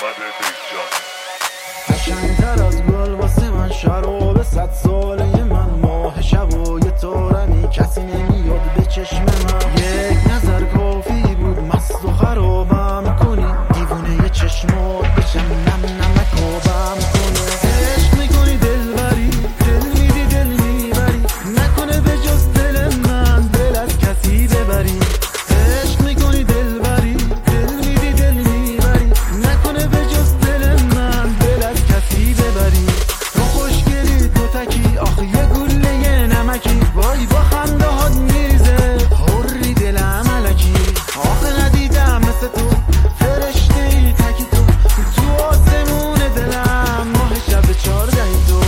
قشنگتر از گل واسه من شراب 100 ساله من، ماه شبای تارمی کسی نمیاد به چشم من. یک نظر کافی بود مست و خرابم کنی، دیوونه چشمات بشم نم نمکابم کنی. عشق میکنی دلبری، دل میدی دل میبری، نکنه به جز دل من دل از کسی ببری. عشق میکنی دلبری، دل میدی دل میبری، نکنه به جز دل من دل از کسی ببری. تو خوشگلی تو تکی آخه یه گله یه نمکی، وای با خنده هات میریزه حری دلم علکی. آخه ندیدم مثل تو فرشته ای تکی، تو آسمون دلم ماه شب 14 تو.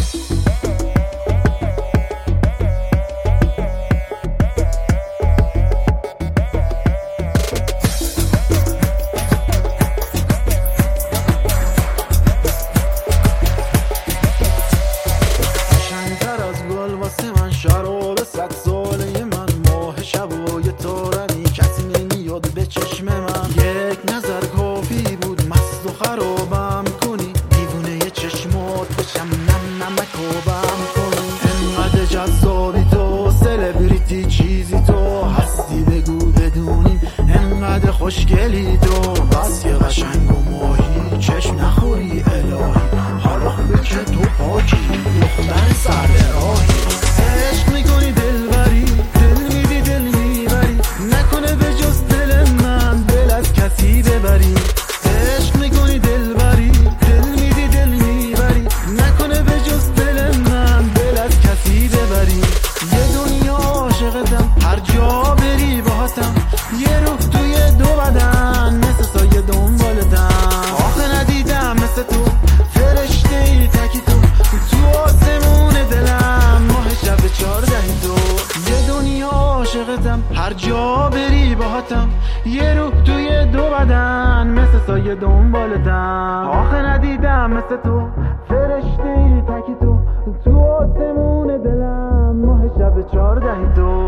قشنگتر از گل واسه من شراب 100 ساله من، ماه شبای تارمی کسی نمیاد به چشم من. یک نظر کافی بود مست و خرابم کنی، دیوونه چشمات بشم نم نمکابم کنی. انقدر جذابی تو سلبریتی چیزی تو هستی بگو بدونیم، انقدر خوشگلی تو بس که قشنگ و ماهی، چشم نخوری الهی حالا خوبه که تو پاکی دختر سر راهی. عشق میکنی دلبری، دل میدی دل میبری، نکنه به جز دل من دل از کسی ببری. عشق میکنی دلبری، دل میدی دل میبری، نکنه به جز دل من دل از کسی ببری. یه دنیا عاشقتم هر جا بری باهاتم، یه روح توی دو بدن مثل سایه دنبالتم. آخه ندیدم مثل تو فرشته ای تکی، تو آسمون دلم ماه شب 14 تو. یه دنیا عاشقتم هر جا بری باهاتم، یه روح توی دو بدن مثل سایه دنبالتم. آخه ندیدم مثل تو فرشته ای تکی، تو آسمون دلم ماه شب 14 تو.